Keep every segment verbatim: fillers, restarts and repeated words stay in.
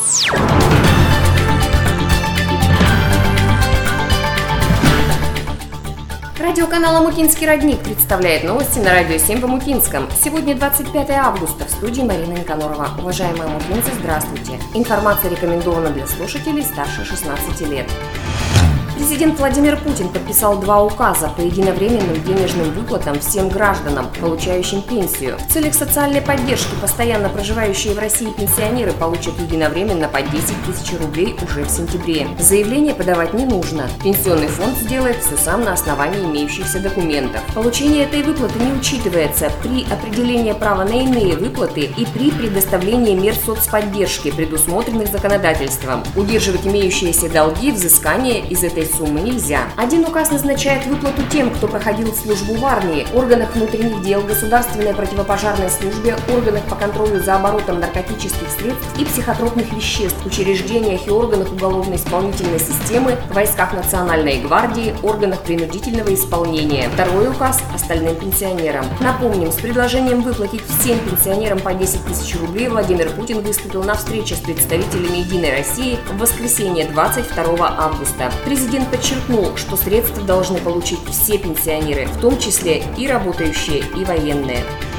Радиоканал «Омутинский родник» представляет новости на Радио семь в Омутинском. Сегодня двадцать пятое августа. В студии Марина Никанорова. Уважаемые омутинцы, здравствуйте. Информация рекомендована для слушателей старше шестнадцати лет. Президент Владимир Путин подписал два указа по единовременным денежным выплатам всем гражданам, получающим пенсию. В целях социальной поддержки постоянно проживающие в России пенсионеры получат единовременно по десять тысяч рублей уже в сентябре. Заявление подавать не нужно. Пенсионный фонд сделает все сам на основании имеющихся документов. Получение этой выплаты не учитывается при определении права на иные выплаты и при предоставлении мер соцподдержки, предусмотренных законодательством. Удерживать имеющиеся долги, взыскание из этой суммы нельзя. Один указ назначает выплату тем, кто проходил службу в армии, органах внутренних дел, государственной противопожарной службе, органах по контролю за оборотом наркотических средств и психотропных веществ, учреждениях и органах уголовно-исполнительной системы, войсках Национальной гвардии, органах принудительного исполнения. Второй указ – остальным пенсионерам. Напомним, с предложением выплатить всем пенсионерам по десять тысяч рублей Владимир Путин выступил на встрече с представителями «Единой России» в воскресенье двадцать второго августа. Президент подчеркнул, что средства должны получить все пенсионеры, в том числе и работающие, и военные.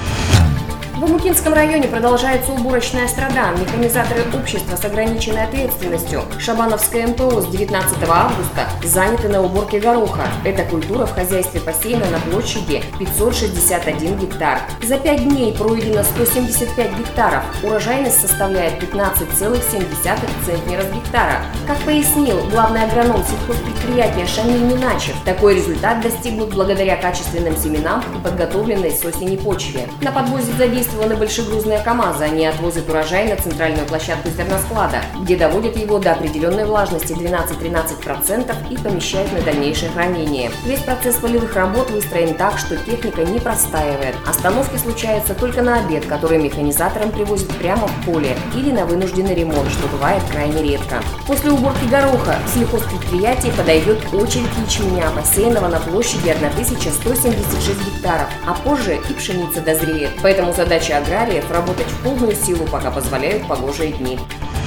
В Омутинском районе продолжается уборочная страда. Механизаторы общества с ограниченной ответственностью Шабановское эм пэ о с девятнадцатого августа заняты на уборке гороха. Эта культура в хозяйстве посеяна на площади пятьсот шестьдесят один гектар. За пять дней пройдено сто семьдесят пять гектаров. Урожайность составляет пятнадцать целых семь десятых центнера с гектара. Как пояснил главный агроном сельхозпредприятия Шамиль Миначев, такой результат достигнут благодаря качественным семенам и подготовленной с осени почве. На подвозе задействованы большегрузные КАМАЗы. Они отвозят урожай на центральную площадку зерносклада, где доводят его до определенной влажности двенадцать-тринадцать процентов и помещают на дальнейшее хранение. Весь процесс полевых работ выстроен так, что техника не простаивает. Остановки случаются только на обед, который механизаторам привозят прямо в поле или на вынужденный ремонт, что бывает крайне редко. После уборки гороха в сельхозпредприятии подойдет очередь ячменя, посеянного на площади тысяча сто семьдесят шесть гектаров, а позже и пшеница дозреет. Поэтому задача аграриев – работать в полную силу, пока позволяют погожие дни.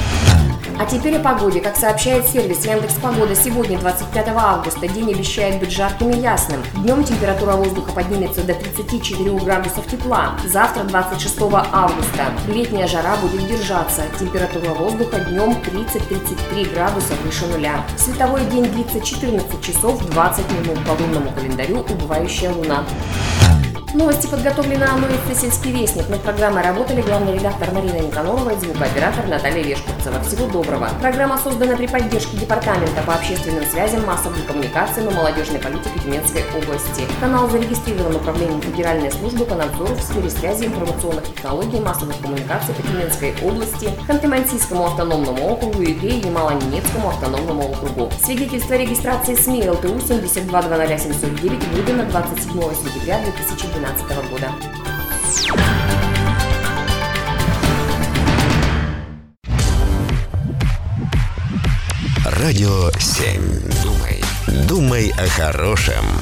А теперь о погоде. Как сообщает сервис Яндекс.Погода, сегодня, двадцать пятого августа, день обещает быть жарким и ясным. Днем температура воздуха поднимется до тридцати четырёх градусов тепла. Завтра, двадцать шестого августа, летняя жара будет держаться. Температура воздуха днем тридцать-тридцать три градуса выше нуля. Световой день длится четырнадцать часов двадцать минут. По лунному календарю убывающая луна. Новости подготовлены Анной Сельский вестник. Над программой работали главный редактор Марина Никанорова и звукооператор Наталья Лешкурцева. Всего доброго. Программа создана при поддержке Департамента по общественным связям, массовым коммуникациям и молодежной политике Тюменской области. Канал зарегистрирован Управлением Федеральной службы по надзору в сфере связи, информационных технологий и массовых коммуникаций по Тюменской области, Ханты-Мансийскому автономному округу и Ямало-Ненецкому автономному округу. Свидетельство о регистрации СМИ эл тэ у семьдесят два двадцать ноль семьсот девять выдано двадцать седьмого сентября две тысячи двенадцатого года. Радио семь. Думай, думай о хорошем.